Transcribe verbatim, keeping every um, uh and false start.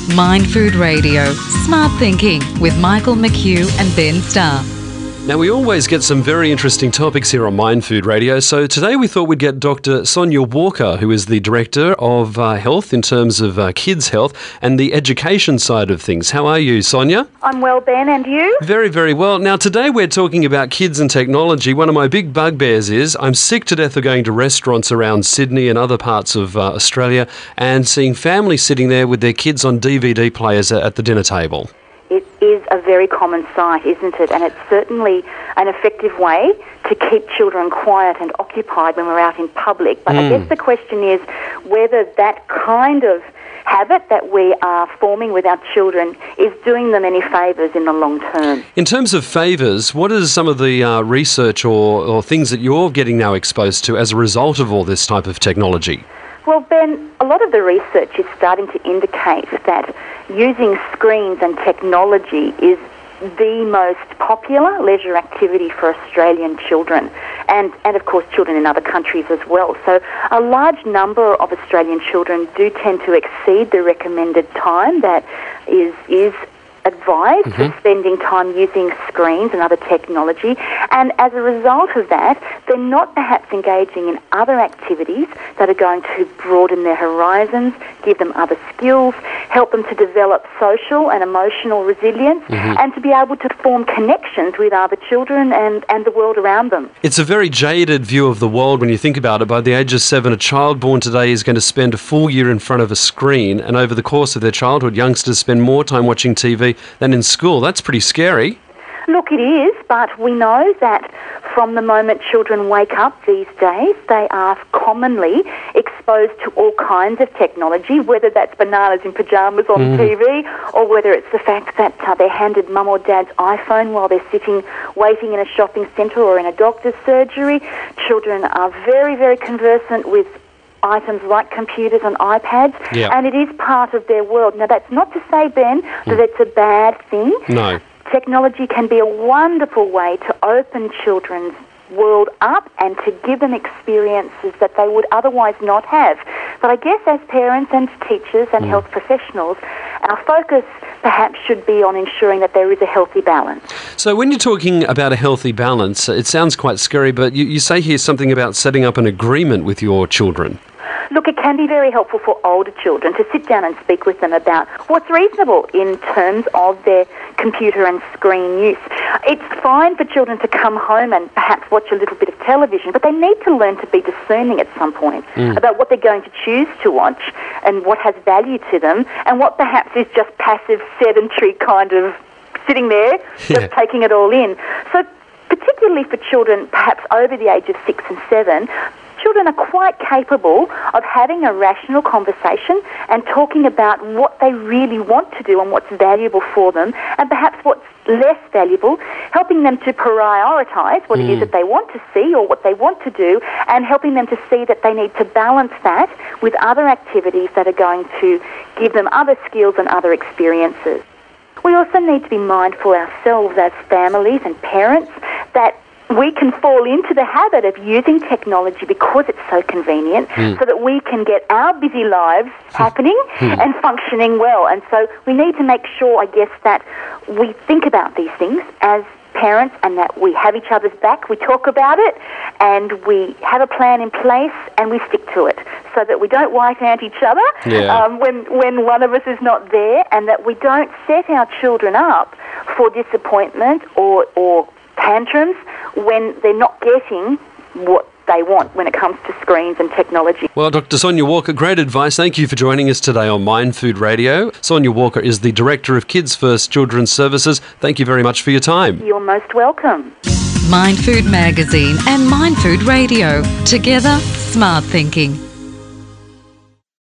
Mind Food Radio, Smart Thinking with Michael McHugh and Ben Starr. Now, we always get some very interesting topics here on Mind Food Radio, so today we thought we'd get Doctor Sonia Walker, who is the Director of uh, Health in terms of uh, kids' health and the education side of things. How are you, Sonia? I'm well, Ben, and you? Very, very well. Now, today we're talking about kids and technology. One of my big bugbears is I'm sick to death of going to restaurants around Sydney and other parts of uh, Australia and seeing families sitting there with their kids on D V D players at the dinner table. It is a very common sight, isn't it? And it's certainly an effective way to keep children quiet and occupied when we're out in public. But mm. I guess the question is whether that kind of habit that we are forming with our children is doing them any favours in the long term. In terms of favours, what is some of the uh, research or, or things that you're getting now exposed to as a result of all this type of technology? Well, Ben, a lot of the research is starting to indicate that using screens and technology is the most popular leisure activity for Australian children and, and of course, children in other countries as well. So a large number of Australian children do tend to exceed the recommended time that is is advised mm-hmm. for spending time using screens and other technology, and as a result of that, they're not perhaps engaging in other activities that are going to broaden their horizons, give them other skills, help them to develop social and emotional resilience, mm-hmm. and to be able to form connections with other children and, and the world around them. It's a very jaded view of the world when you think about it. By the age of seven, a child born today is going to spend a full year in front of a screen, and over the course of their childhood, youngsters spend more time watching T V than in school. That's pretty scary. Look, it is, but we know that from the moment children wake up these days, they are commonly exposed to all kinds of technology, whether that's bananas in pyjamas on mm. T V or whether it's the fact that uh, they're handed mum or dad's iPhone while they're sitting waiting in a shopping centre or in a doctor's surgery. Children are very, very conversant with items like computers and iPads, yep. and it is part of their world. Now, that's not to say, Ben, that mm. it's a bad thing. No. Technology can be a wonderful way to open children's world up and to give them experiences that they would otherwise not have. But I guess as parents and teachers and mm. health professionals, our focus perhaps should be on ensuring that there is a healthy balance. So when you're talking about a healthy balance, it sounds quite scary, but you, you say here something about setting up an agreement with your children. Look, it can be very helpful for older children to sit down and speak with them about what's reasonable in terms of their computer and screen use. It's fine for children to come home and perhaps watch a little bit of television, but they need to learn to be discerning at some point mm. about what they're going to choose to watch and what has value to them and what perhaps is just passive, sedentary kind of sitting there, just yeah. taking it all in. So particularly for children perhaps over the age of six and seven, children are quite capable of having a rational conversation and talking about what they really want to do and what's valuable for them, and perhaps what's less valuable, helping them to prioritise what mm. it is that they want to see or what they want to do, and helping them to see that they need to balance that with other activities that are going to give them other skills and other experiences. We also need to be mindful ourselves as families and parents that we can fall into the habit of using technology because it's so convenient mm. so that we can get our busy lives happening mm. and functioning well. And so we need to make sure, I guess, that we think about these things as parents and that we have each other's back, we talk about it, and we have a plan in place and we stick to it so that we don't white ant each other yeah. um, when, when one of us is not there, and that we don't set our children up for disappointment or, or tantrums when they're not getting what they want when it comes to screens and technology. Well, Doctor Sonia Walker, great advice. Thank you for joining us today on Mind Food Radio. Sonia Walker is the Director of Kids First Children's Services. Thank you very much for your time. You're most welcome. Mind Food Magazine and Mind Food Radio. Together, smart thinking.